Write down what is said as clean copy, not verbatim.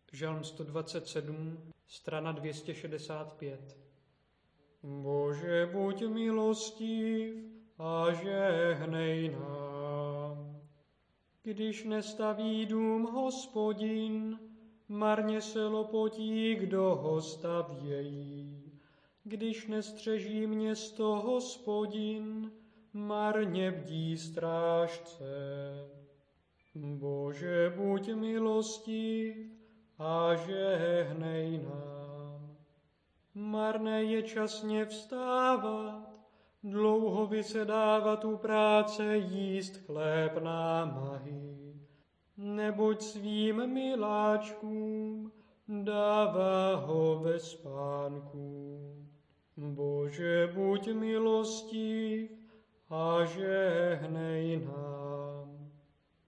Žalm 127, strana 265. Bože, buď milostiv a žehnej nám. Když nestaví dům Hospodin, marně se lopotí, kdo ho stavějí. Když nestřeží město Hospodin, marně bdí strážce. Bože, buď milostiv a žehnej nám. Marné je časně vstávat, dlouho vysedávat u práce, jíst chléb námahy. Neboť svým miláčkům dává ho ve spánku. Bože, buď milostiv a žehnej nám.